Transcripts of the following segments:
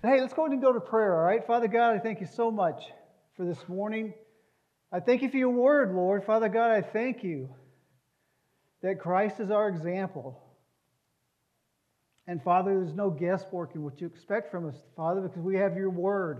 Hey, let's go ahead and go to prayer, all right? Father God, I thank you so much for this morning. I thank you for your word, Lord. Father God, I thank you that Christ is our example. And Father, there's no guesswork in what you expect from us, Father, because we have your word.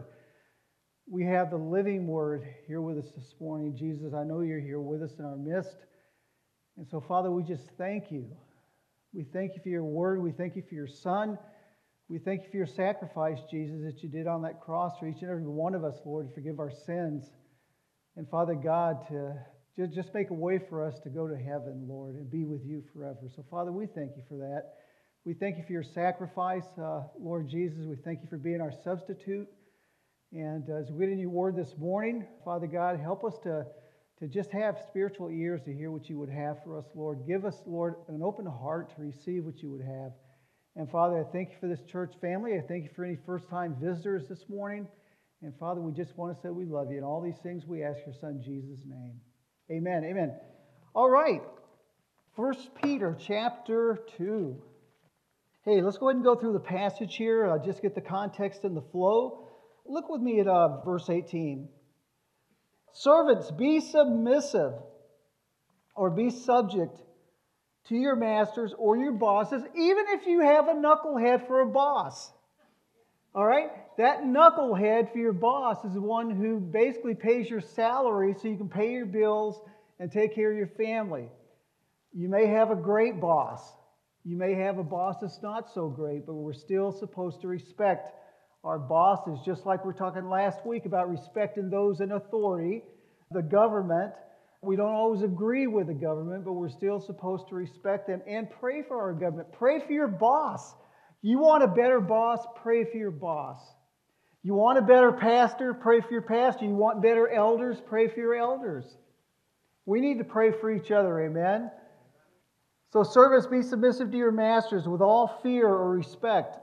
We have the living word here with us this morning. Jesus, I know you're here with us in our midst. And so, Father, we just thank you. We thank you for your word. We thank you for your Son. We thank you for your sacrifice, Jesus, that you did on that cross for each and every one of us, Lord, to forgive our sins. And Father God, to just make a way for us to go to heaven, Lord, and be with you forever. So, Father, we thank you for that. We thank you for your sacrifice, Lord Jesus. We thank you for being our substitute. And as we get in your word this morning, Father God, help us to just have spiritual ears to hear what you would have for us, Lord. Give us, Lord, an open heart to receive what you would have. And Father, I thank you for this church family. I thank you for any first-time visitors this morning. And Father, we just want to say we love you. And all these things we ask your Son, Jesus' name. Amen. Amen. All right. 1 Peter chapter 2. Hey, let's go ahead and go through the passage here. Just get the context and the flow. Look with me at verse 18. Servants, be submissive or be subject to your masters or your bosses, even if you have a knucklehead for a boss. All right? That knucklehead for your boss is the one who basically pays your salary so you can pay your bills and take care of your family. You may have a great boss. You may have a boss that's not so great, but we're still supposed to respect our bosses, just like we were talking last week about respecting those in authority, the government. We don't always agree with the government, but we're still supposed to respect them and pray for our government. Pray for your boss. You want a better boss? Pray for your boss. You want a better pastor? Pray for your pastor. You want better elders? Pray for your elders. We need to pray for each other, amen? So servants, be submissive to your masters with all fear or respect,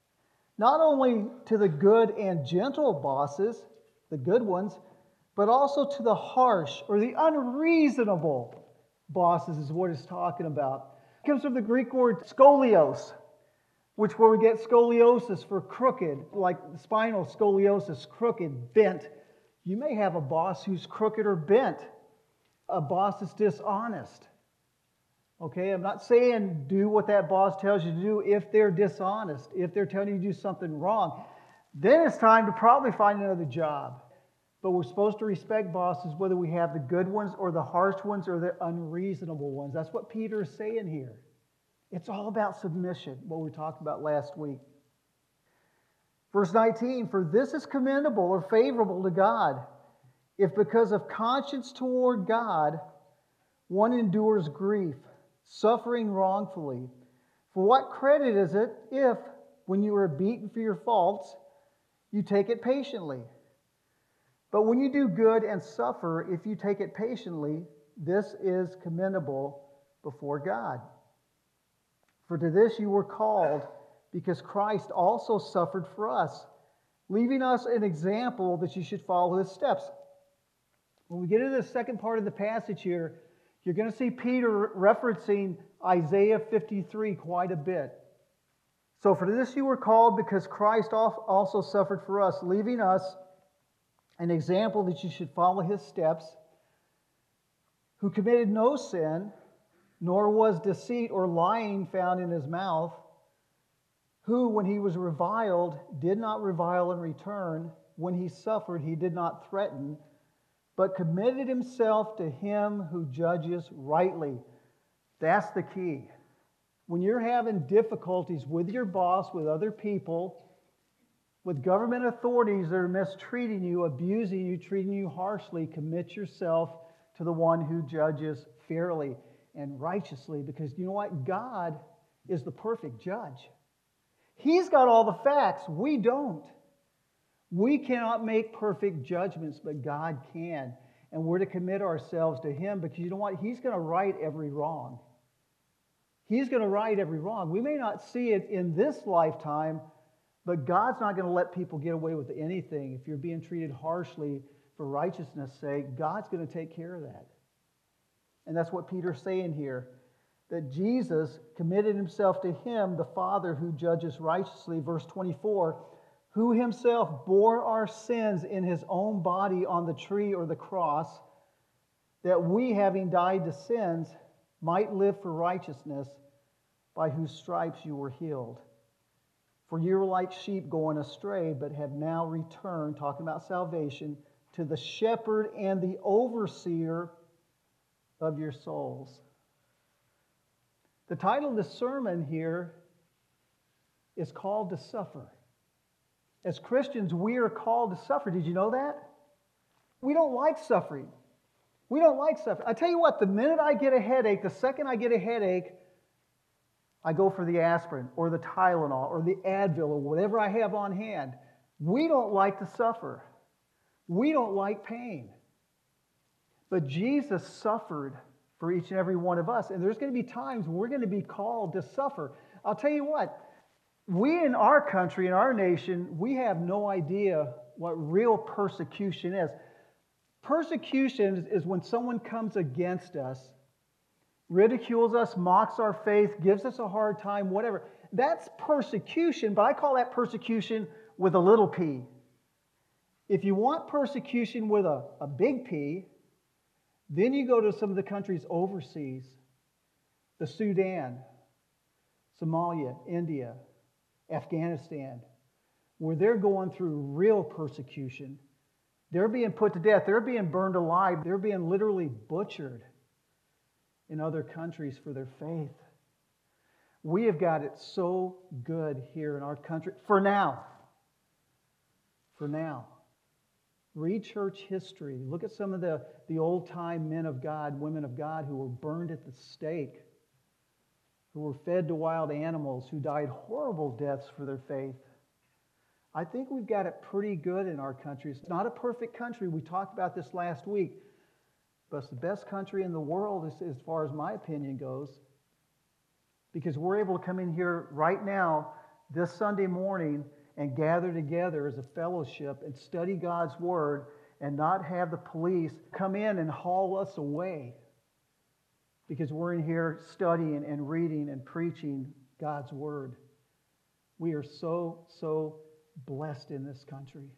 not only to the good and gentle bosses, the good ones, but also to the harsh or the unreasonable bosses is what it's talking about. It comes from the Greek word scolios, which where we get scoliosis for crooked, like spinal scoliosis, crooked, bent. You may have a boss who's crooked or bent, a boss that's dishonest. Okay, I'm not saying do what that boss tells you to do if they're dishonest, if they're telling you to do something wrong. Then it's time to probably find another job. But we're supposed to respect bosses whether we have the good ones or the harsh ones or the unreasonable ones. That's what Peter is saying here. It's all about submission, what we talked about last week. Verse 19, for this is commendable or favorable to God, if because of conscience toward God, one endures grief, suffering wrongfully. For what credit is it if, when you are beaten for your faults, you take it patiently? But when you do good and suffer, if you take it patiently, this is commendable before God. For to this you were called, because Christ also suffered for us, leaving us an example that you should follow his steps. When we get into the second part of the passage here, you're going to see Peter referencing Isaiah 53 quite a bit. So for this you were called, because Christ also suffered for us, leaving us an example that you should follow his steps, who committed no sin, nor was deceit or lying found in his mouth, who, when he was reviled, did not revile in return, when he suffered, he did not threaten, but committed himself to him who judges rightly. That's the key. When you're having difficulties with your boss, with other people, with government authorities that are mistreating you, abusing you, treating you harshly, commit yourself to the one who judges fairly and righteously. Because you know what? God is the perfect judge. He's got all the facts. We don't. We cannot make perfect judgments, but God can. And we're to commit ourselves to him because you know what? He's going to right every wrong. He's going to right every wrong. We may not see it in this lifetime, but God's not going to let people get away with anything. If you're being treated harshly for righteousness' sake, God's going to take care of that. And that's what Peter's saying here, that Jesus committed himself to him, the Father who judges righteously. Verse 24, who himself bore our sins in his own body on the tree or the cross, that we, having died to sins, might live for righteousness, by whose stripes you were healed. For you were like sheep going astray, but have now returned," talking about salvation, "to the shepherd and the overseer of your souls." The title of the sermon here is called "To Suffer." As Christians, we are called to suffer. Did you know that? We don't like suffering. We don't like suffering. I tell you what, the minute I get a headache, the second I get a headache, I go for the aspirin or the Tylenol or the Advil or whatever I have on hand. We don't like to suffer. We don't like pain. But Jesus suffered for each and every one of us. And there's going to be times we're going to be called to suffer. I'll tell you what, we in our country, in our nation, we have no idea what real persecution is. Persecution is when someone comes against us, ridicules us, mocks our faith, gives us a hard time, whatever. That's persecution, but I call that persecution with a little p. If you want persecution with a big P, then you go to some of the countries overseas, the Sudan, Somalia, India, Afghanistan, where they're going through real persecution. They're being put to death. They're being burned alive. They're being literally butchered in other countries for their faith. We have got it so good here in our country. For now. For now. Read church history. Look at some of the old-time men of God, women of God who were burned at the stake, who were fed to wild animals, who died horrible deaths for their faith. I think we've got it pretty good in our country. It's not a perfect country. We talked about this last week. But it's the best country in the world as far as my opinion goes. Because we're able to come in here right now, this Sunday morning, and gather together as a fellowship and study God's Word and not have the police come in and haul us away. Because we're in here studying and reading and preaching God's Word. We are so, so blessed in this country.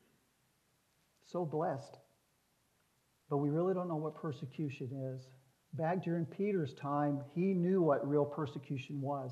So blessed. But we really don't know what persecution is. Back during Peter's time, he knew what real persecution was.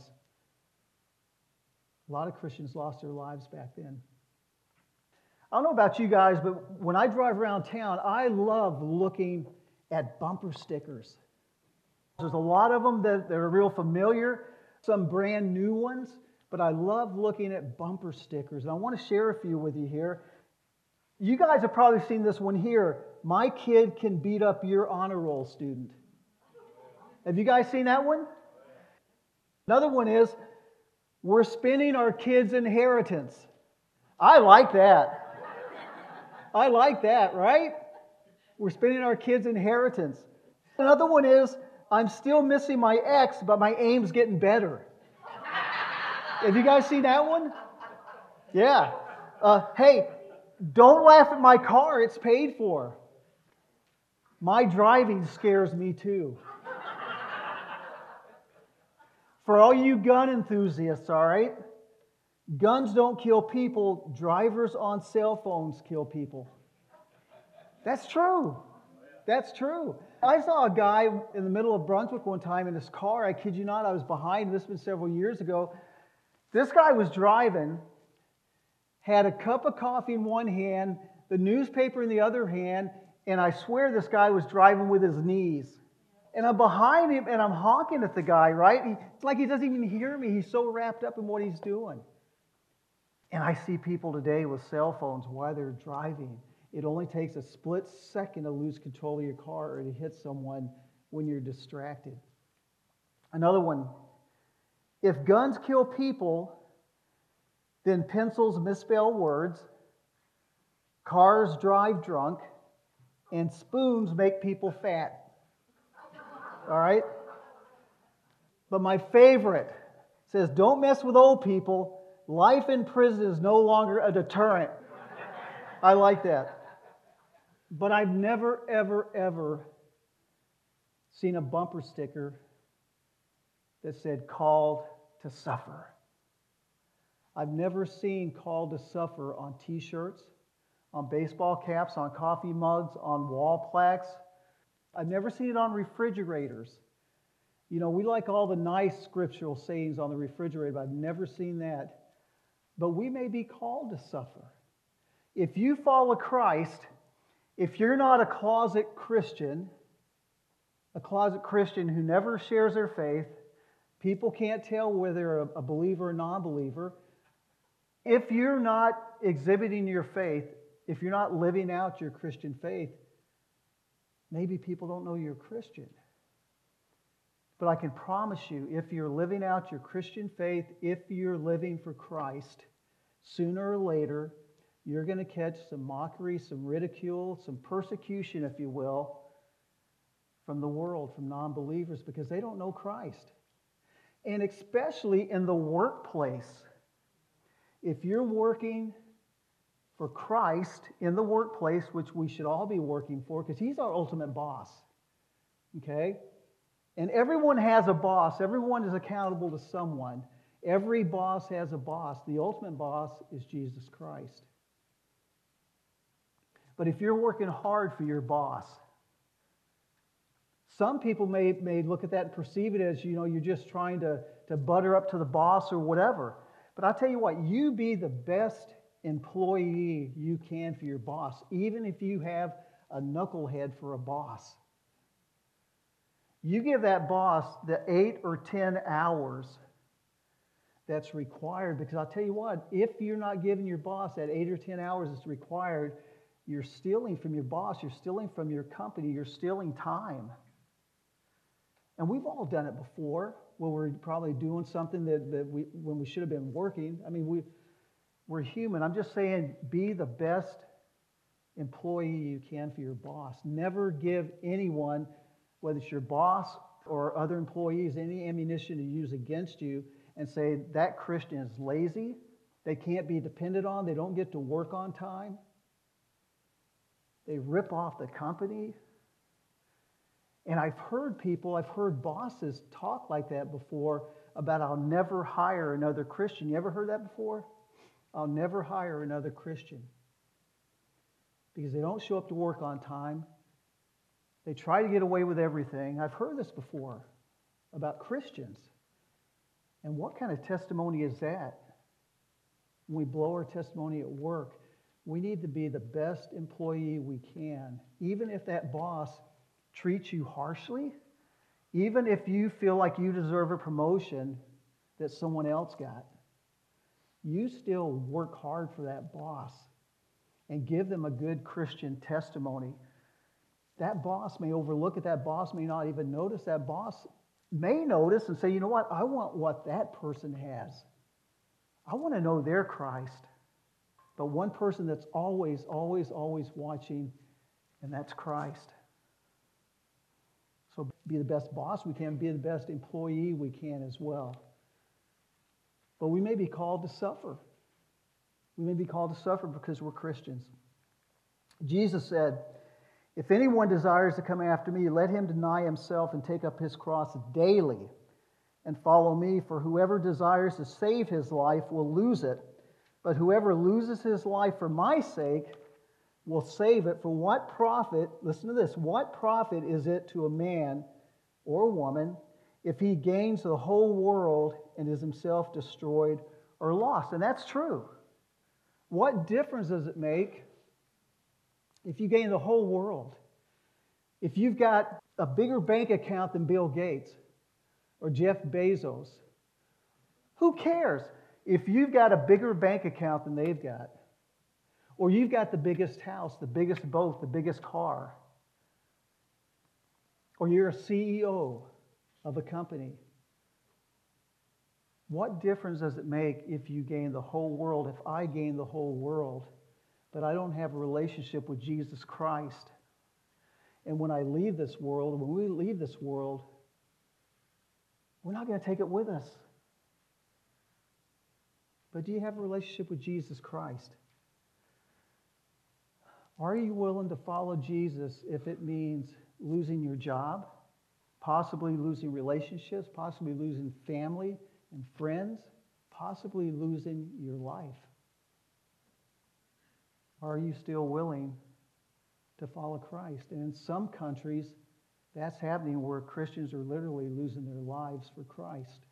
A lot of Christians lost their lives back then. I don't know about you guys, but when I drive around town, I love looking at bumper stickers. There's a lot of them that are real familiar, some brand new ones, but I love looking at bumper stickers. And I want to share a few with you here. You guys have probably seen this one here. "My kid can beat up your honor roll student." Have you guys seen that one? Another one is, "We're spending our kids' inheritance." I like that. I like that, right? We're spending our kids' inheritance. Another one is, "I'm still missing my ex, but my aim's getting better." Have you guys seen that one? Yeah. "Hey, don't laugh at my car, it's paid for. My driving scares me too." For all you gun enthusiasts, all right? Guns don't kill people. Drivers on cell phones kill people. That's true. That's true. I saw a guy in the middle of Brunswick one time in his car. I kid you not, I was behind. This was several years ago. This guy was driving, had a cup of coffee in one hand, the newspaper in the other hand, and I swear this guy was driving with his knees. And I'm behind him, and I'm honking at the guy, right? It's like he doesn't even hear me. He's so wrapped up in what he's doing. And I see people today with cell phones while they're driving. It only takes a split second to lose control of your car or to hit someone when you're distracted. Another one. "If guns kill people, then pencils misspell words, cars drive drunk, and spoons make people fat." All right? But my favorite says, "Don't mess with old people. Life in prison is no longer a deterrent." I like that. But I've never, ever, ever seen a bumper sticker that said "Called to Suffer." I've never seen called to suffer on t-shirts, on baseball caps, on coffee mugs, on wall plaques. I've never seen it on refrigerators. You know, we like all the nice scriptural sayings on the refrigerator, but I've never seen that. But we may be called to suffer. If you follow Christ, if you're not a closet Christian who never shares their faith, people can't tell whether they're a believer or non-believer. If you're not exhibiting your faith, if you're not living out your Christian faith, maybe people don't know you're a Christian. But I can promise you, if you're living out your Christian faith, if you're living for Christ, sooner or later, you're going to catch some mockery, some ridicule, some persecution, if you will, from the world, from non-believers, because they don't know Christ. And especially in the workplace. If you're working for Christ in the workplace, which we should all be working for, because He's our ultimate boss. Okay? And everyone has a boss. Everyone is accountable to someone. Every boss has a boss. The ultimate boss is Jesus Christ. But if you're working hard for your boss, some people may look at that and perceive it as, you know, you're just trying to butter up to the boss or whatever. But I'll tell you what, you be the best employee you can for your boss, even if you have a knucklehead for a boss. You give that boss the 8 or 10 hours that's required, because I'll tell you what, if you're not giving your boss that 8 or 10 hours that's required, you're stealing from your boss, you're stealing from your company, you're stealing time. And we've all done it before, where we're probably doing something when we should have been working. I mean, we're human. I'm just saying, be the best employee you can for your boss. Never give anyone, whether it's your boss or other employees, any ammunition to use against you and say that Christian is lazy, they can't be depended on, they don't get to work on time, they rip off the company. And I've heard bosses talk like that before about, I'll never hire another Christian. You ever heard that before? I'll never hire another Christian. Because they don't show up to work on time. They try to get away with everything. I've heard this before about Christians. And what kind of testimony is that? When we blow our testimony at work, we need to be the best employee we can, even if that boss treats you harshly, even if you feel like you deserve a promotion that someone else got. You still work hard for that boss and give them a good Christian testimony. That boss may overlook it. That boss may not even notice. That boss may notice and say, you know what? I want what that person has. I want to know their Christ. But one person that's always, always, always watching, and that's Christ. So be the best boss we can, be the best employee we can as well. But we may be called to suffer. We may be called to suffer because we're Christians. Jesus said, if anyone desires to come after me, let him deny himself and take up his cross daily and follow me. For whoever desires to save his life will lose it. But whoever loses his life for my sake will save it. For what profit, listen to this, what profit is it to a man or woman if he gains the whole world and is himself destroyed or lost? And that's true. What difference does it make if you gain the whole world? If you've got a bigger bank account than Bill Gates or Jeff Bezos, who cares? If you've got a bigger bank account than they've got, or you've got the biggest house, the biggest boat, the biggest car, or you're a CEO of a company, what difference does it make if you gain the whole world, if I gain the whole world, but I don't have a relationship with Jesus Christ? And when I leave this world, when we leave this world, we're not going to take it with us. But do you have a relationship with Jesus Christ? Are you willing to follow Jesus if it means losing your job, possibly losing relationships, possibly losing family and friends? possibly losing your life? Are you still willing to follow Christ? And in some countries, that's happening where Christians are literally losing their lives for Christ.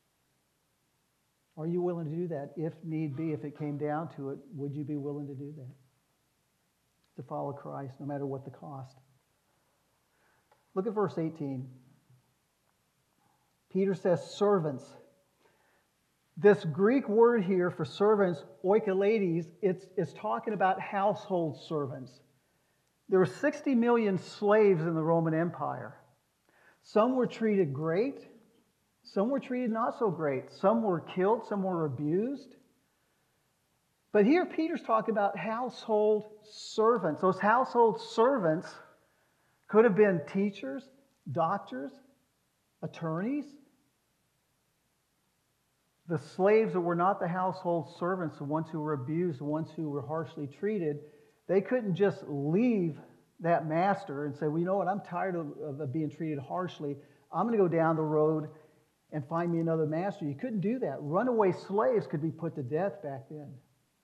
Are you willing to do that? If need be, if it came down to it, would you be willing to do that? To follow Christ, no matter what the cost. Look at verse 18. Peter says, servants. This Greek word here for servants, oikolades, it's talking about household servants. There were 60 million slaves in the Roman Empire. Some were treated great. Some were treated not so great. Some were killed. Some were abused. But here Peter's talking about household servants. Those household servants could have been teachers, doctors, attorneys. The slaves that were not the household servants, the ones who were abused, the ones who were harshly treated, they couldn't just leave that master and say, well, you know what, I'm tired of being treated harshly. I'm going to go down the road and find me another master. You couldn't do that. Runaway slaves could be put to death back then.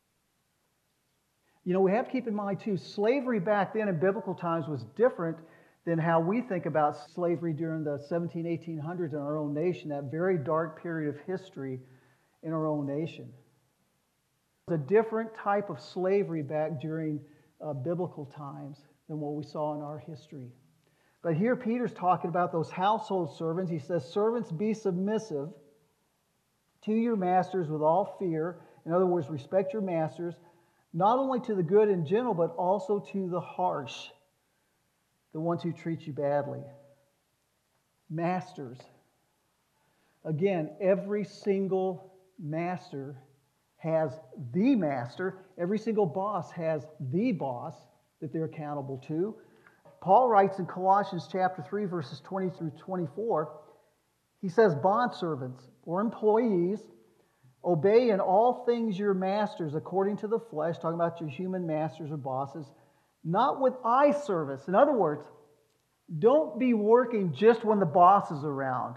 You know, we have to keep in mind, too, slavery back then in biblical times was different than how we think about slavery during the 1800s in our own nation, that very dark period of history in our own nation. It was a different type of slavery back during biblical times than what we saw in our history. But here Peter's talking about those household servants. He says, servants, be submissive to your masters with all fear. In other words, respect your masters, not only to the good and gentle, but also to the harsh, the ones who treat you badly. Masters. Again, every single master has the master. Every single boss has the boss that they're accountable to. Paul writes in Colossians chapter 3, verses 20 through 24, he says, bondservants or employees, obey in all things your masters according to the flesh, talking about your human masters or bosses, not with eye service. In other words, don't be working just when the boss is around.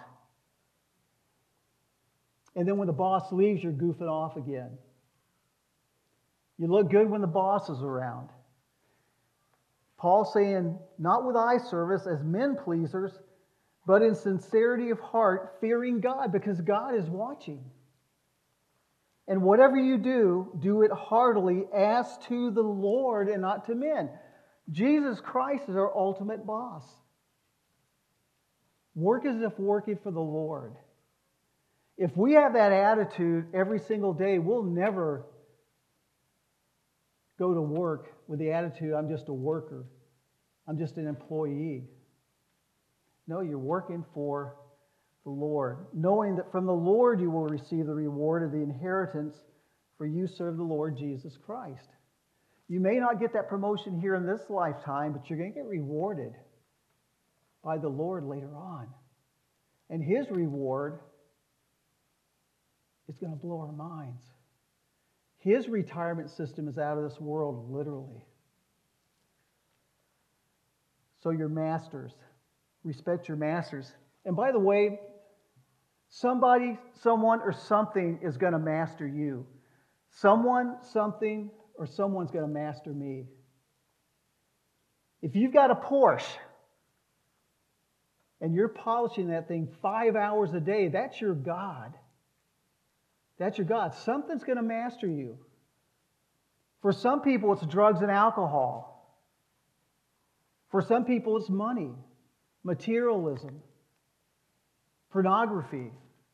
And then when the boss leaves, you're goofing off again. You look good when the boss is around. Paul's saying, not with eye service as men pleasers, but in sincerity of heart, fearing God, because God is watching. And whatever you do, do it heartily as to the Lord and not to men. Jesus Christ is our ultimate boss. Work as if working for the Lord. If we have that attitude every single day, we'll never go to work with the attitude, I'm just a worker. I'm just an employee. No, you're working for the Lord, knowing that from the Lord you will receive the reward of the inheritance, for you serve the Lord Jesus Christ. You may not get that promotion here in this lifetime, but you're going to get rewarded by the Lord later on. And His reward is going to blow our minds. His retirement system is out of this world, literally. So your masters, respect your masters. And by the way, somebody, someone, or something is going to master you. Someone, something, or someone's going to master me. If you've got a Porsche and you're polishing that thing 5 hours a day, that's your God. That's your God. Something's going to master you. For some people, it's drugs and alcohol. For some people, it's money, materialism, pornography.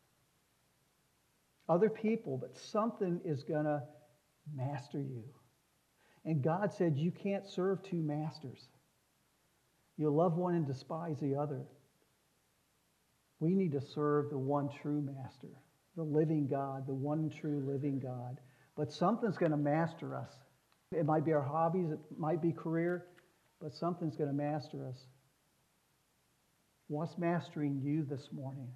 Other people, but something is going to master you. And God said you can't serve two masters. You'll love one and despise the other. We need to serve the one true master, the living God, the one true living God. But something's going to master us. It might be our hobbies, it might be career, but something's going to master us. What's mastering you this morning?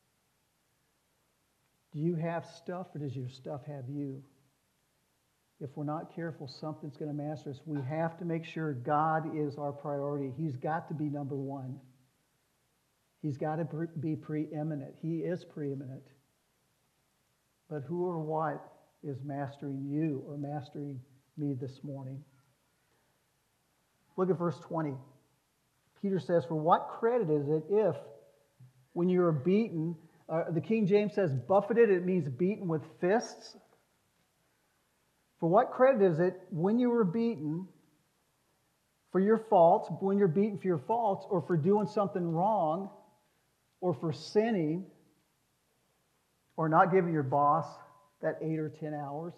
Do you have stuff, or does your stuff have you? If we're not careful, something's going to master us. We have to make sure God is our priority. He's got to be number one. He's got to be preeminent. He is preeminent. but who or what is mastering you or mastering me this morning? Look at verse 20. Peter says, for what credit is it if, when you are beaten, the King James says buffeted, it means beaten with fists. For what credit is it when you were beaten for your faults, when you're beaten for your faults, or for doing something wrong, or for sinning, or not giving your boss that 8 or 10 hours?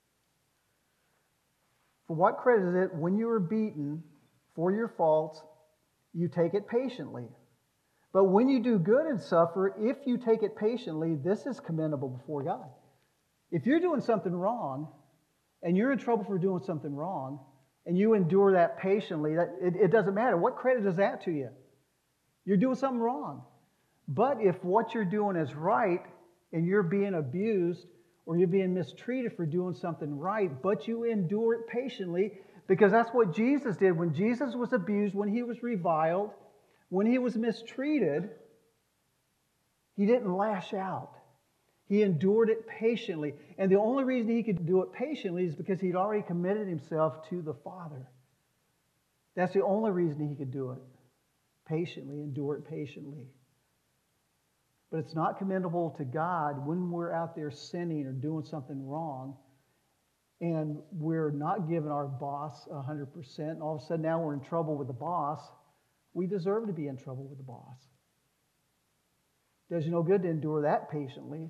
For what credit is it when you are beaten for your faults, you take it patiently? But when you do good and suffer, if you take it patiently, this is commendable before God. If you're doing something wrong, and you're in trouble for doing something wrong, and you endure that patiently, it doesn't matter. What credit is that to you? You're doing something wrong. But if what you're doing is right, and you're being abused, or you're being mistreated for doing something right, but you endure it patiently, because that's what Jesus did. When Jesus was abused, when he was reviled, when he was mistreated, he didn't lash out. He endured it patiently. And the only reason he could do it patiently is because he'd already committed himself to the Father. That's the only reason he could do it patiently, endure it patiently. But it's not commendable to God when we're out there sinning or doing something wrong and we're not giving our boss 100%, and all of a sudden now we're in trouble with the boss. We deserve to be in trouble with the boss. Does you no good to endure that patiently.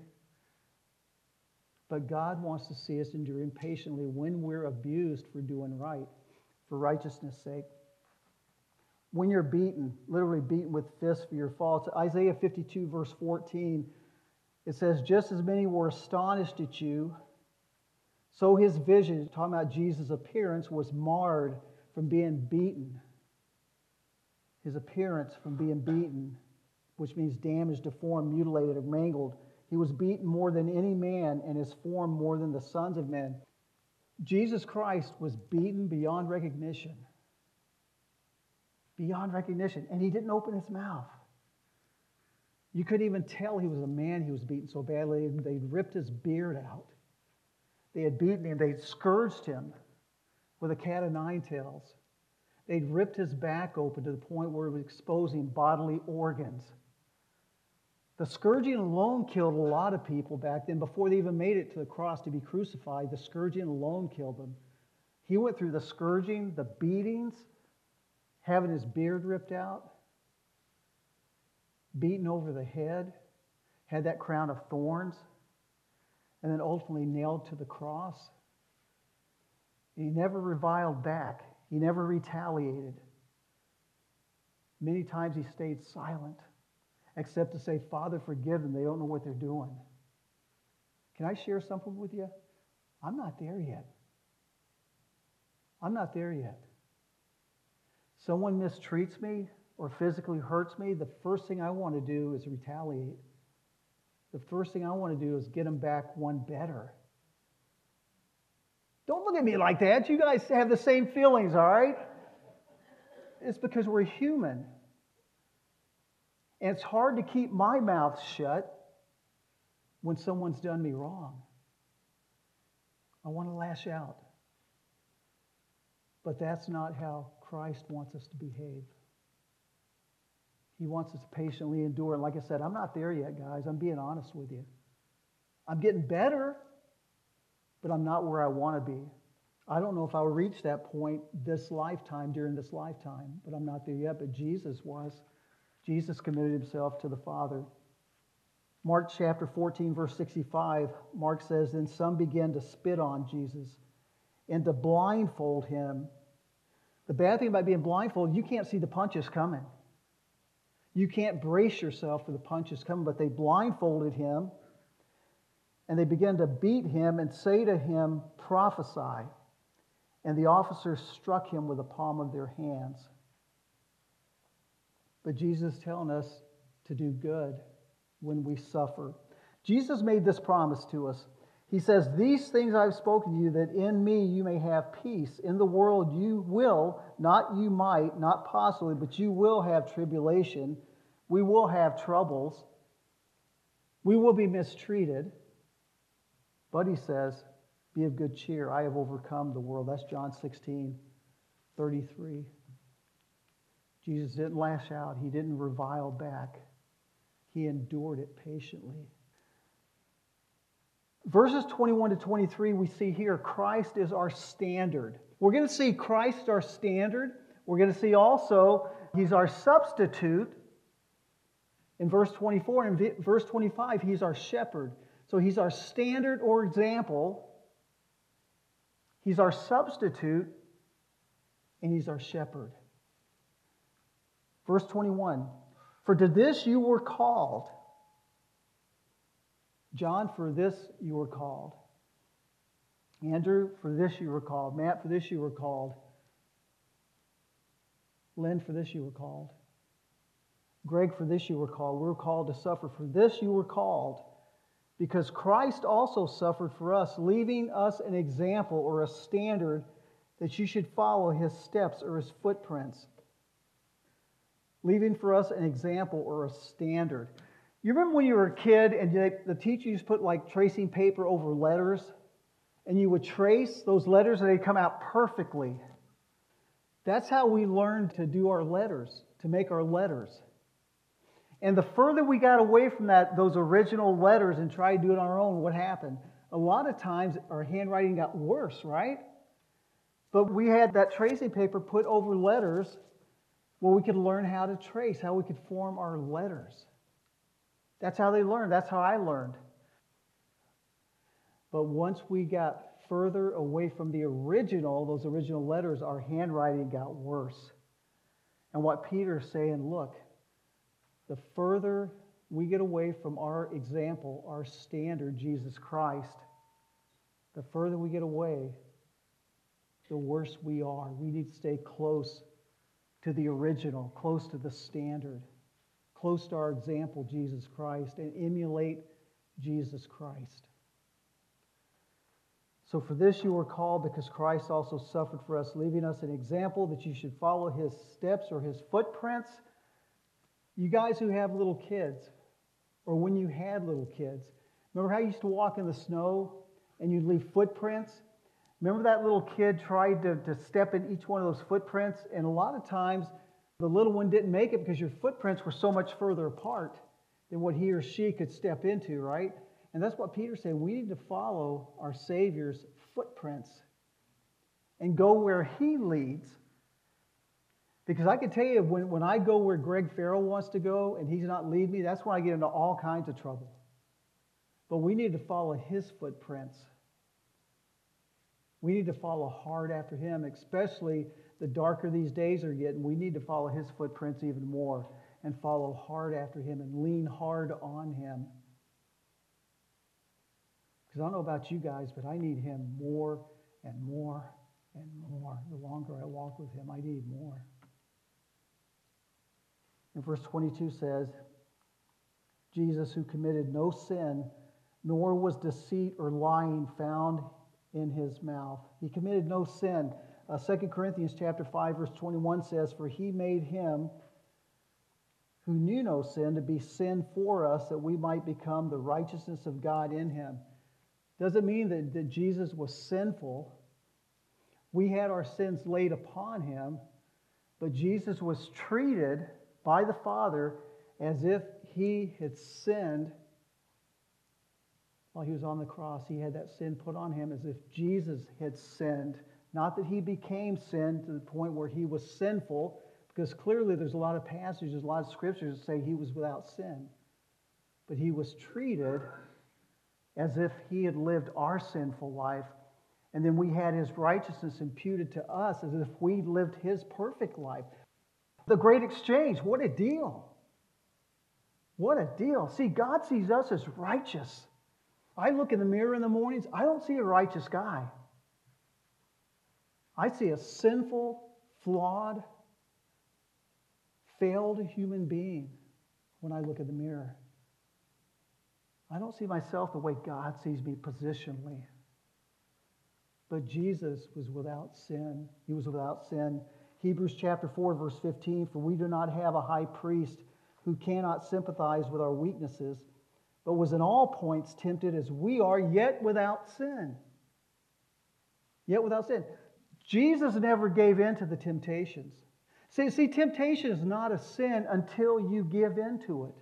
But God wants to see us enduring patiently when we're abused for doing right, for righteousness' sake. When you're beaten, literally beaten with fists for your faults. Isaiah 52, verse 14, it says, just as many were astonished at you, so his vision, talking about Jesus' appearance, was marred from being beaten. His appearance from being beaten, which means damaged, deformed, mutilated, or mangled. He was beaten more than any man, and his form more than the sons of men. Jesus Christ was beaten beyond recognition. Beyond recognition. And he didn't open his mouth. You couldn't even tell he was a man. He was beaten so badly. They'd ripped his beard out. They had beaten him. They'd scourged him with a cat of nine tails. They'd ripped his back open to the point where it was exposing bodily organs. The scourging alone killed a lot of people back then. Before they even made it to the cross to be crucified, the scourging alone killed them. He went through the scourging, the beatings, having his beard ripped out, beaten over the head, had that crown of thorns, and then ultimately nailed to the cross. And he never reviled back. He never retaliated. Many times he stayed silent, except to say, Father, forgive them. They don't know what they're doing. Can I share something with you? I'm not there yet. I'm not there yet. Someone mistreats me or physically hurts me, the first thing I want to do is retaliate. The first thing I want to do is get them back one better. Don't look at me like that. You guys have the same feelings, all right? It's because we're human. And it's hard to keep my mouth shut when someone's done me wrong. I want to lash out. But that's not how Christ wants us to behave. He wants us to patiently endure. And like I said, I'm not there yet, guys. I'm being honest with you. I'm getting better, but I'm not where I want to be. I don't know if I'll reach that point this lifetime, during this lifetime, but I'm not there yet. But Jesus was. Jesus committed himself to the Father. Mark chapter 14, verse 65, Mark says, then some began to spit on Jesus and to blindfold him. The bad thing about being blindfolded, you can't see the punches coming. You can't brace yourself for the punches coming, but they blindfolded him and they began to beat him and say to him, prophesy. And the officers struck him with the palm of their hands. But Jesus is telling us to do good when we suffer. Jesus made this promise to us. He says, these things I've spoken to you, that in me you may have peace. In the world you will, not you might, not possibly, but you will have tribulation. We will have troubles. We will be mistreated. But he says, be of good cheer. I have overcome the world. That's John 16:33. Jesus didn't lash out. He didn't revile back. He endured it patiently. Verses 21 to 23, we see here Christ is our standard. We're going to see Christ our standard. We're going to see also He's our substitute in verse 24. And in verse 25, He's our shepherd. So He's our standard or example. He's our substitute. And He's our shepherd. Verse 21, for to this you were called. John, for this you were called. Andrew, for this you were called. Matt, for this you were called. Lynn, for this you were called. Greg, for this you were called. We were called to suffer. For this you were called, because Christ also suffered for us, leaving us an example or a standard that you should follow His steps or His footprints. Leaving for us an example or a standard. You remember when you were a kid and the teacher used to put like tracing paper over letters, and you would trace those letters and they'd come out perfectly. That's how we learned to do our letters, to make our letters. And the further we got away from those original letters and tried to do it on our own, what happened? A lot of times our handwriting got worse, right? But we had that tracing paper put over letters where we could learn how to trace, how we could form our letters. That's how they learned. That's how I learned. But once we got further away from those original letters, our handwriting got worse. And what Peter's saying, look, the further we get away from our example, our standard, Jesus Christ, the further we get away, the worse we are. We need to stay close to the original, close to the standard, close to our example, Jesus Christ, and emulate Jesus Christ. So for this you were called, because Christ also suffered for us, leaving us an example that you should follow His steps or His footprints. You guys who have little kids, or when you had little kids, remember how you used to walk in the snow and you'd leave footprints? Remember that little kid tried to step in each one of those footprints, and a lot of times the little one didn't make it because your footprints were so much further apart than what he or she could step into, right? And that's what Peter said. We need to follow our Savior's footprints and go where He leads. Because I can tell you, when I go where Greg Farrell wants to go and he's not leading me, that's when I get into all kinds of trouble. But we need to follow His footprints. We need to follow hard after Him, especially the darker these days are getting. We need to follow His footprints even more and follow hard after Him and lean hard on Him. Because I don't know about you guys, but I need Him more and more and more. The longer I walk with Him, I need more. And verse 22 says, Jesus, who committed no sin, nor was deceit or lying found in His mouth. He committed no sin. 2 Corinthians chapter 5, verse 21 says, for He made Him who knew no sin to be sin for us, that we might become the righteousness of God in Him. Doesn't mean that Jesus was sinful. We had our sins laid upon Him, but Jesus was treated by the Father as if He had sinned while He was on the cross. He had that sin put on Him as if Jesus had sinned. Not that He became sin to the point where He was sinful, because clearly there's a lot of passages, a lot of scriptures that say He was without sin. But He was treated as if He had lived our sinful life, and then we had His righteousness imputed to us as if we lived His perfect life. The great exchange, what a deal. What a deal. See, God sees us as righteous. I look in the mirror in the mornings, I don't see a righteous guy. I see a sinful, flawed, failed human being when I look in the mirror. I don't see myself the way God sees me positionally. But Jesus was without sin. He was without sin. Hebrews chapter 4, verse 15, for we do not have a high priest who cannot sympathize with our weaknesses, but was in all points tempted as we are, yet without sin. Yet without sin. Jesus never gave in to the temptations. See, temptation is not a sin until you give in to it.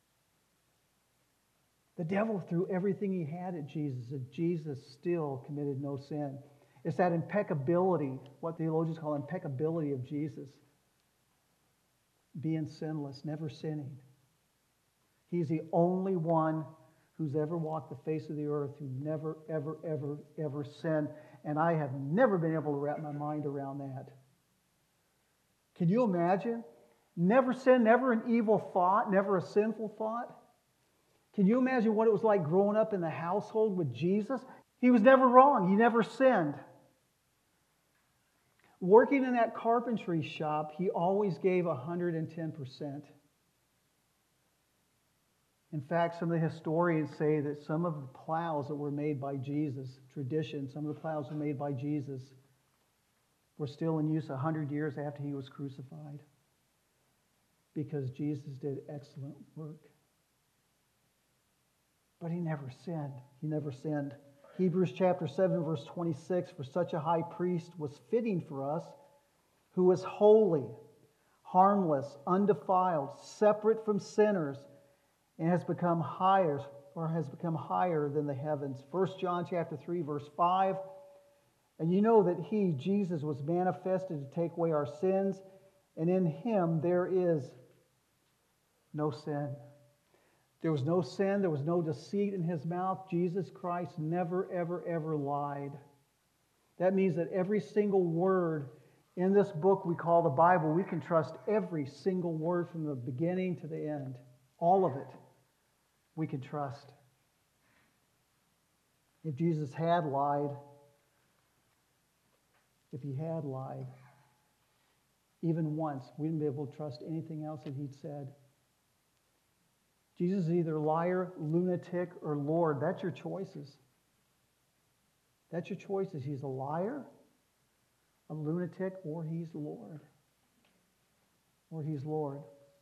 The devil threw everything he had at Jesus, and Jesus still committed no sin. It's that impeccability, what theologians call impeccability of Jesus. Being sinless, never sinning. He's the only one who's ever walked the face of the earth who never, ever, ever, ever sinned. And I have never been able to wrap my mind around that. Can you imagine? Never sin, never an evil thought, never a sinful thought. Can you imagine what it was like growing up in the household with Jesus? He was never wrong. He never sinned. Working in that carpentry shop, he always gave 110%. In fact, some of the historians say that some of the plows that were made by Jesus, tradition, some of the plows were made by Jesus, were still in use 100 years after he was crucified. Because Jesus did excellent work. But he never sinned. He never sinned. Hebrews chapter 7, verse 26, for such a high priest was fitting for us, who was holy, harmless, undefiled, separate from sinners, and has become higher than the heavens. 1 John chapter 3, verse 5, and you know that he, Jesus, was manifested to take away our sins, and in him there is no sin. There was no sin, there was no deceit in his mouth. Jesus Christ never, ever, ever lied. That means that every single word in this book we call the Bible, we can trust every single word from the beginning to the end. All of it we can trust. If Jesus had lied, even once, we wouldn't be able to trust anything else that he'd said. Jesus is either liar, lunatic, or Lord. That's your choices. That's your choices. He's a liar, a lunatic, or he's Lord. Or he's Lord.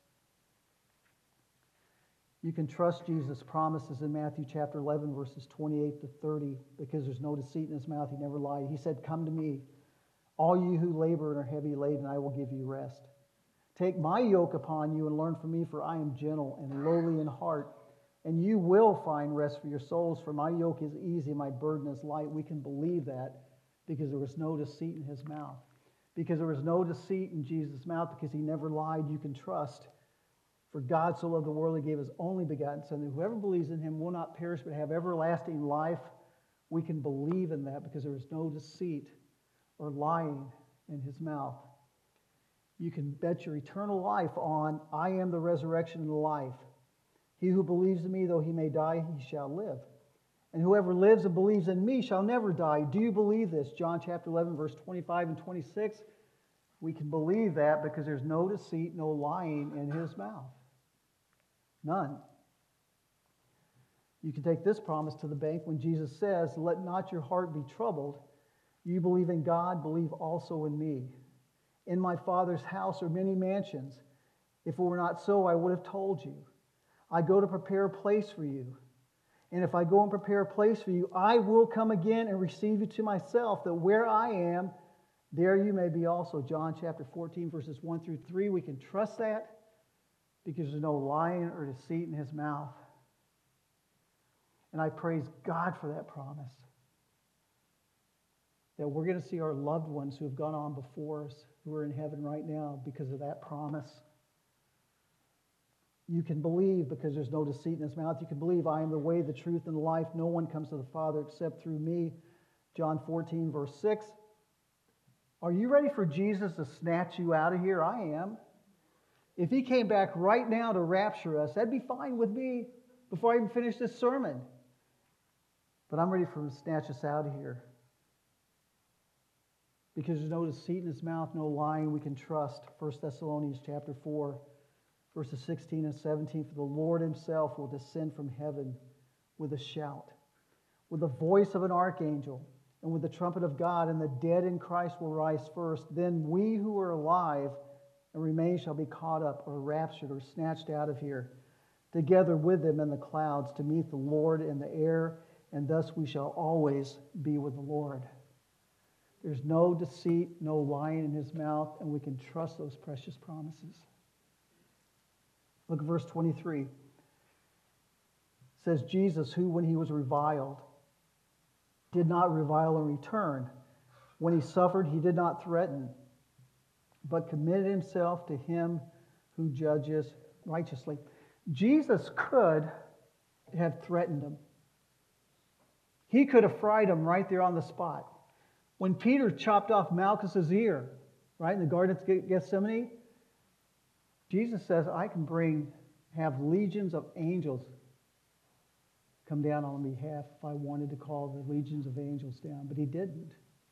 You can trust Jesus' promises in Matthew chapter 11, verses 28 to 30, because there's no deceit in his mouth. He never lied. He said, come to me, all you who labor and are heavy laden, I will give you rest. Take my yoke upon you and learn from me, for I am gentle and lowly in heart, and you will find rest for your souls, for my yoke is easy, my burden is light. We can believe that because there was no deceit in his mouth. Because there was no deceit in Jesus' mouth, because he never lied, you can trust. For God so loved the world, he gave his only begotten Son, that whoever believes in him will not perish but have everlasting life. We can believe in that because there is no deceit or lying in his mouth. You can bet your eternal life on, I am the resurrection and the life. He who believes in me, though he may die, he shall live. And whoever lives and believes in me shall never die. Do you believe this? John chapter 11, verse 25 and 26. We can believe that because there's no deceit, no lying in his mouth. None. You can take this promise to the bank when Jesus says, let not your heart be troubled. You believe in God, believe also in me. In my Father's house are many mansions. If it were not so, I would have told you. I go to prepare a place for you. And if I go and prepare a place for you, I will come again and receive you to myself, that where I am, there you may be also. John chapter 14, verses 1 through 3. We can trust that because there's no lying or deceit in his mouth. And I praise God for that promise. That we're going to see our loved ones who have gone on before us, who are in heaven right now because of that promise. You can believe because there's no deceit in his mouth. You can believe I am the way, the truth, and the life. No one comes to the Father except through me. John 14, verse 6. Are you ready for Jesus to snatch you out of here? I am. If he came back right now to rapture us, that'd be fine with me before I even finish this sermon. But I'm ready for him to snatch us out of here. Because there's no deceit in his mouth, no lying, we can trust. 1 Thessalonians chapter 4, verses 16 and 17. For the Lord himself will descend from heaven with a shout, with the voice of an archangel, and with the trumpet of God, and the dead in Christ will rise first. Then we who are alive and remain shall be caught up, or raptured, or snatched out of here together with them in the clouds to meet the Lord in the air, and thus we shall always be with the Lord. There's no deceit, no lying in his mouth, and we can trust those precious promises. Look at verse 23. It says, Jesus, who when he was reviled, did not revile in return. When he suffered, he did not threaten, but committed himself to him who judges righteously. Jesus could have threatened him. He could have fried him right there on the spot. When Peter chopped off Malchus's ear, right, in the Garden of Gethsemane, Jesus says, I can have legions of angels come down on behalf if I wanted to call the legions of angels down, but he didn't.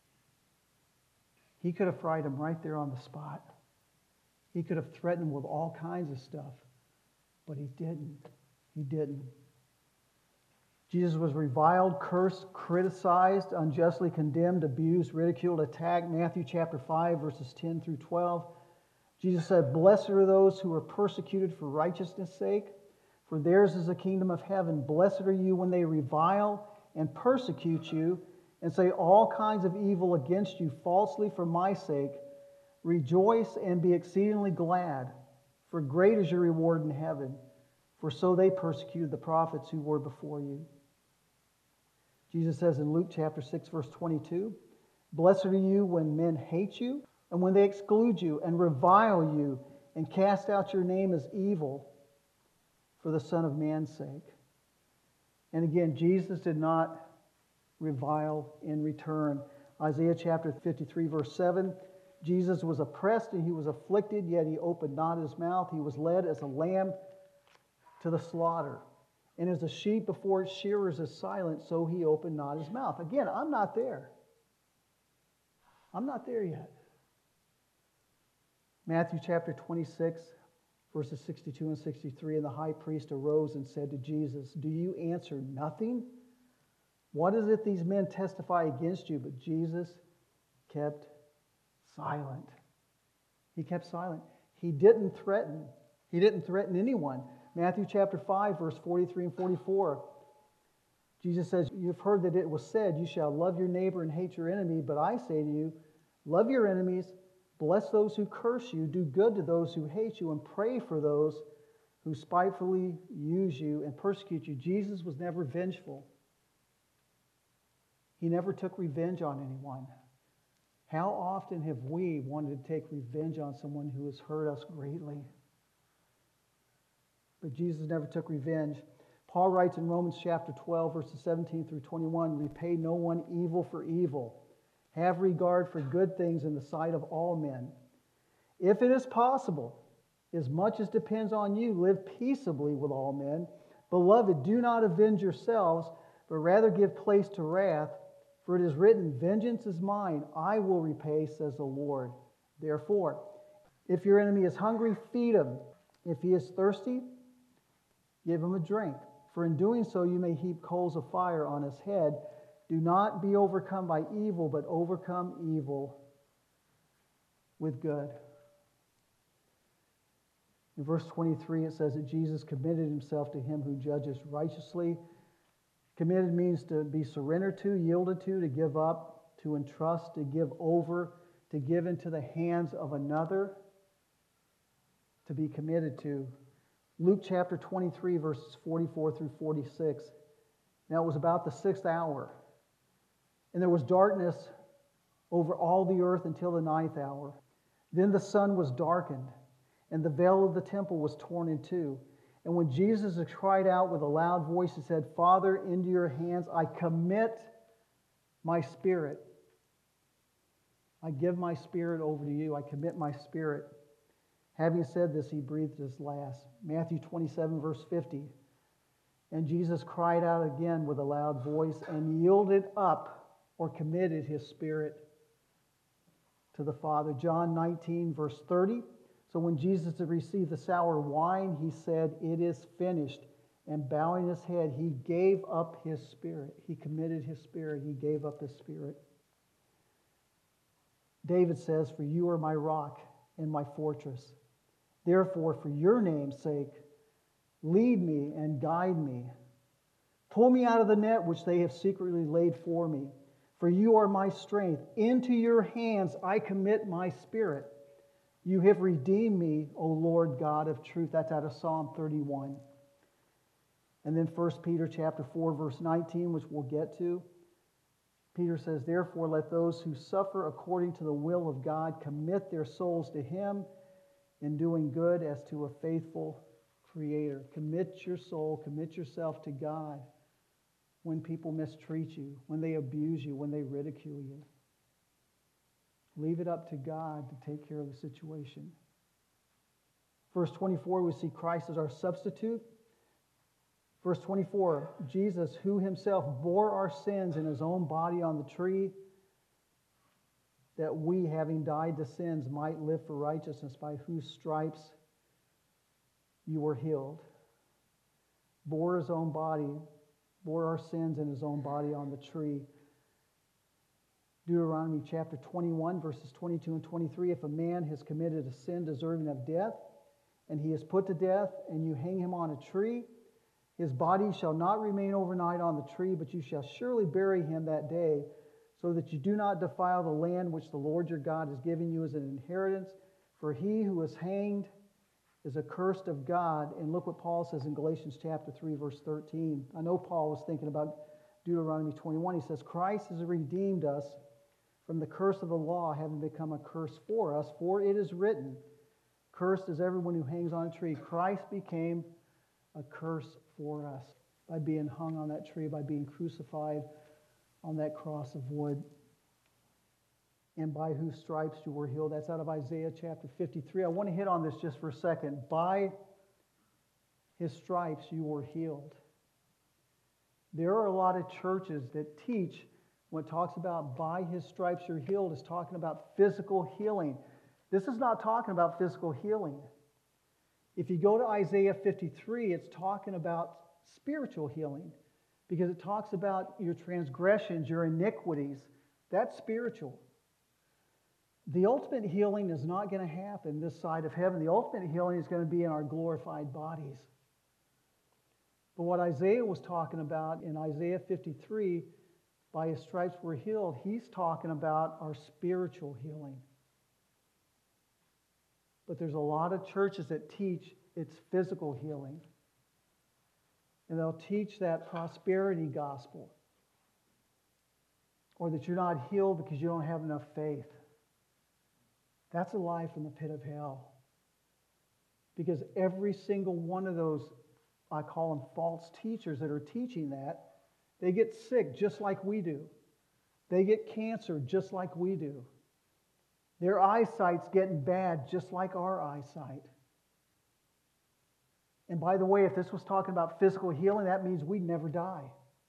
He could have fried him right there on the spot. He could have threatened him with all kinds of stuff, but he didn't. He didn't. Jesus was reviled, cursed, criticized, unjustly condemned, abused, ridiculed, attacked. Matthew chapter 5, verses 10 through 12. Jesus said, Blessed are those who are persecuted for righteousness' sake, for theirs is the kingdom of heaven. Blessed are you when they revile and persecute you and say all kinds of evil against you falsely for my sake. Rejoice and be exceedingly glad, for great is your reward in heaven. For so they persecuted the prophets who were before you. Jesus says in Luke chapter 6, verse 22, Blessed are you when men hate you, and when they exclude you, and revile you, and cast out your name as evil for the Son of Man's sake. And again, Jesus did not revile in return. Isaiah chapter 53, verse 7, Jesus was oppressed and he was afflicted, yet he opened not his mouth. He was led as a lamb to the slaughter. And as a sheep before its shearers is silent, so he opened not his mouth. Again, I'm not there. I'm not there yet. Matthew chapter 26, verses 62 and 63, and the high priest arose and said to Jesus, Do you answer nothing? What is it these men testify against you? But Jesus kept silent. He kept silent. He didn't threaten. He didn't threaten anyone. Matthew chapter 5, verse 43 and 44. Jesus says, You've heard that it was said, You shall love your neighbor and hate your enemy. But I say to you, love your enemies, bless those who curse you, do good to those who hate you, and pray for those who spitefully use you and persecute you. Jesus was never vengeful. He never took revenge on anyone. How often have we wanted to take revenge on someone who has hurt us greatly? But Jesus never took revenge. Paul writes in Romans chapter 12, verses 17 through 21, Repay no one evil for evil. Have regard for good things in the sight of all men. If it is possible, as much as depends on you, live peaceably with all men. Beloved, do not avenge yourselves, but rather give place to wrath. For it is written, Vengeance is mine, I will repay, says the Lord. Therefore, if your enemy is hungry, feed him. If he is thirsty, give him a drink. For in doing so you may heap coals of fire on his head. Do not be overcome by evil, but overcome evil with good. In verse 23 it says that Jesus committed himself to him who judges righteously. Committed means to be surrendered to, yielded to give up, to entrust, to give over, to give into the hands of another, to be committed to. Luke chapter 23, verses 44 through 46. Now it was about the 6th hour, and there was darkness over all the earth until the 9th hour. Then the sun was darkened, and the veil of the temple was torn in two. And when Jesus had cried out with a loud voice, he said, Father, into your hands I commit my spirit. I give my spirit over to you. I commit my spirit. Having said this, he breathed his last. Matthew 27, verse 50. And Jesus cried out again with a loud voice and yielded up or committed his spirit to the Father. John 19, verse 30. So when Jesus had received the sour wine, he said, It is finished. And bowing his head, he gave up his spirit. He committed his spirit. He gave up his spirit. David says, For you are my rock and my fortress. Therefore, for your name's sake, Lead me and guide me. Pull me out of the net which they have secretly laid for me. For you are my strength. Into your hands I commit my spirit. You have redeemed me, O Lord God of truth. That's out of Psalm 31. And then 1 Peter chapter 4, verse 19, which we'll get to. Peter says, therefore, let those who suffer according to the will of God commit their souls to Him in doing good as to a faithful Creator. Commit your soul, commit yourself to God when people mistreat you, when they abuse you, when they ridicule you. Leave it up to God to take care of the situation. Verse 24, we see Christ as our substitute. Verse 24, Jesus, who Himself bore our sins in His own body on the tree, that we, having died to sins, might live for righteousness, by whose stripes you were healed. Bore His own body, bore our sins in His own body on the tree. Deuteronomy chapter 21, verses 22 and 23, if a man has committed a sin deserving of death, and he is put to death, and you hang him on a tree, his body shall not remain overnight on the tree, but you shall surely bury him that day, so that you do not defile the land which the Lord your God has given you as an inheritance. For he who is hanged is accursed of God. And look what Paul says in Galatians chapter 3, verse 13. I know Paul was thinking about Deuteronomy 21. He says, Christ has redeemed us from the curse of the law, having become a curse for us. For it is written, cursed is everyone who hangs on a tree. Christ became a curse for us by being hung on that tree, by being crucified on that cross of wood. And by whose stripes you were healed. That's out of Isaiah chapter 53. I want to hit on this just for a second. By His stripes you were healed. There are a lot of churches that teach, when it talks about by His stripes you're healed, is talking about physical healing. This is not talking about physical healing. If you go to Isaiah 53, it's talking about spiritual healing, because it talks about your transgressions, your iniquities. That's spiritual. The ultimate healing is not going to happen this side of heaven. The ultimate healing is going to be in our glorified bodies. But what Isaiah was talking about in Isaiah 53, by His stripes we're healed, he's talking about our spiritual healing. But there's a lot of churches that teach it's physical healing. And they'll teach that prosperity gospel. Or that you're not healed because you don't have enough faith. That's a lie from the pit of hell. Because every single one of those, I call them false teachers that are teaching that, they get sick just like we do. They get cancer just like we do. Their eyesight's getting bad just like our eyesight. And by the way, if this was talking about physical healing, that means we'd never die.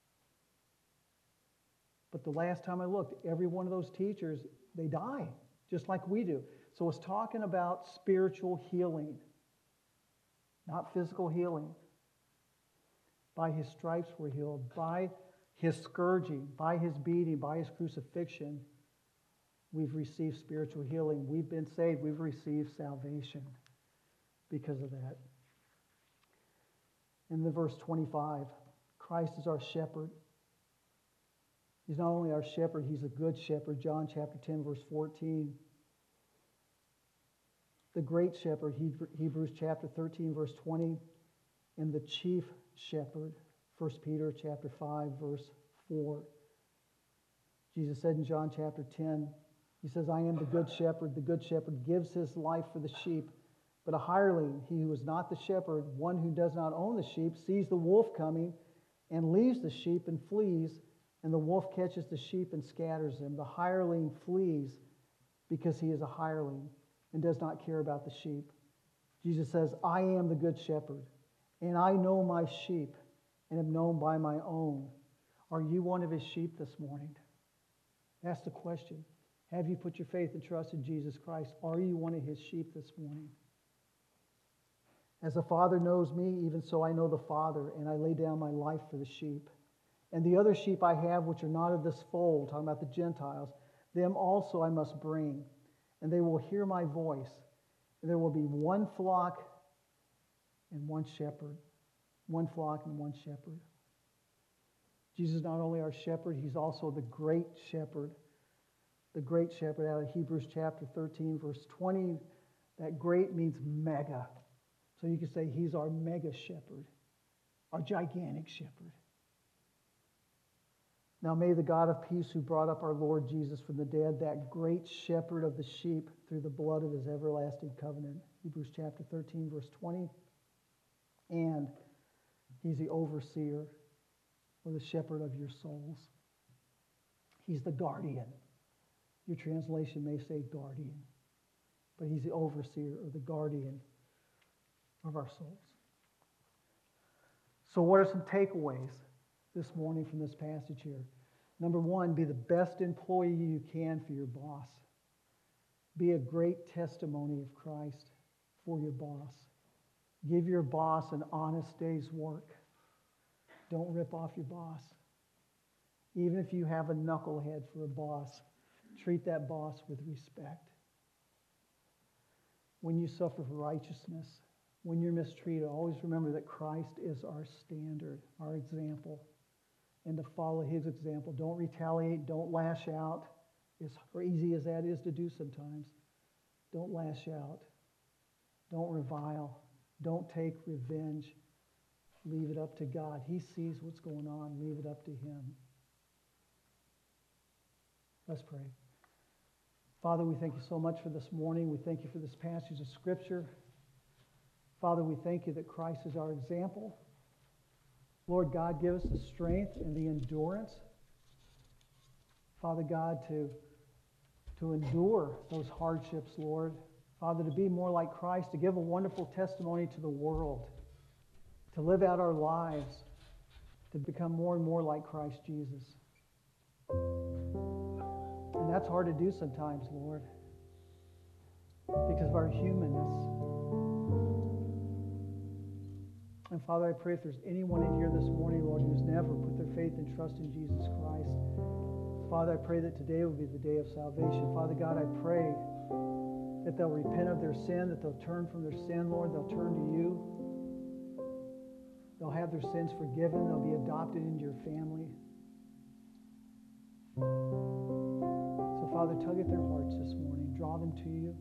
But the last time I looked, every one of those teachers, they die, just like we do. So it's talking about spiritual healing, not physical healing. By His stripes we're healed. By His scourging, by His beating, by His crucifixion, we've received spiritual healing. We've been saved. We've received salvation because of that. In the verse 25, Christ is our shepherd. He's not only our shepherd, He's a good shepherd. John chapter 10, verse 14. The great shepherd, Hebrews chapter 13, verse 20. And the chief shepherd, 1 Peter chapter 5, verse 4. Jesus said in John chapter 10, He says, I am the good shepherd. The good shepherd gives his life for the sheep. But a hireling, he who is not the shepherd, one who does not own the sheep, sees the wolf coming and leaves the sheep and flees, and the wolf catches the sheep and scatters them. The hireling flees because he is a hireling and does not care about the sheep. Jesus says, I am the good shepherd, and I know my sheep and am known by my own. Are you one of His sheep this morning? That's the question. Have you put your faith and trust in Jesus Christ? Are you one of His sheep this morning? As the Father knows me, even so I know the Father, and I lay down my life for the sheep. And the other sheep I have, which are not of this fold, talking about the Gentiles, them also I must bring, and they will hear my voice. And there will be one flock and one shepherd. one flock and one shepherd. Jesus is not only our shepherd, he's also the great shepherd. The great shepherd out of Hebrews chapter 13, verse 20. That great means mega. So you could say he's our mega shepherd, our gigantic shepherd. Now may the God of peace who brought up our Lord Jesus from the dead, that great shepherd of the sheep through the blood of his everlasting covenant. Hebrews chapter 13, verse 20. And he's the overseer or the shepherd of your souls. He's the guardian. Your translation may say guardian, but he's the overseer or the guardian of our souls. So what are some takeaways this morning from this passage here? Number one, be the best employee you can for your boss. Be a great testimony of Christ for your boss. Give your boss an honest day's work. Don't rip off your boss. Even if you have a knucklehead for a boss, treat that boss with respect. When you suffer for righteousness, when you're mistreated, always remember that Christ is our standard, our example, and to follow his example. Don't retaliate, don't lash out, as easy as that is to do sometimes. Don't lash out. Don't revile. Don't take revenge. Leave it up to God. He sees what's going on. Leave it up to him. Let's pray. Father, we thank you so much for this morning. We thank you for this passage of Scripture. Father, we thank you that Christ is our example. Lord God, give us the strength and the endurance, Father God, to endure those hardships, Lord. Father, to be more like Christ, to give a wonderful testimony to the world, to live out our lives, to become more and more like Christ Jesus. And that's hard to do sometimes, Lord, because of our humanness. And Father, I pray if there's anyone in here this morning, Lord, who's never put their faith and trust in Jesus Christ, Father, I pray that today will be the day of salvation. Father God, I pray that they'll repent of their sin, that they'll turn from their sin, Lord, they'll turn to you. They'll have their sins forgiven. They'll be adopted into your family. So, Father, tug at their hearts this morning. Draw them to you.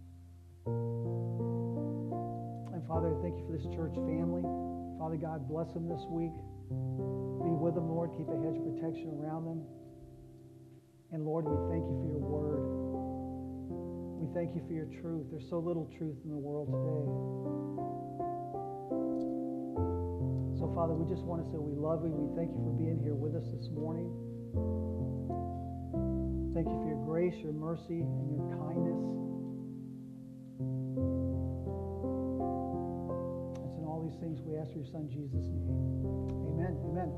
And, Father, I thank you for this church family. Father God, bless them this week. Be with them, Lord. Keep a hedge of protection around them. And, Lord, we thank you for your word. We thank you for your truth. There's so little truth in the world today. So, Father, we just want to say we love you. We thank you for being here with us this morning. Thank you for your grace, your mercy, and your kindness. It's in all these things we ask for your Son, Jesus' name. Amen. Amen.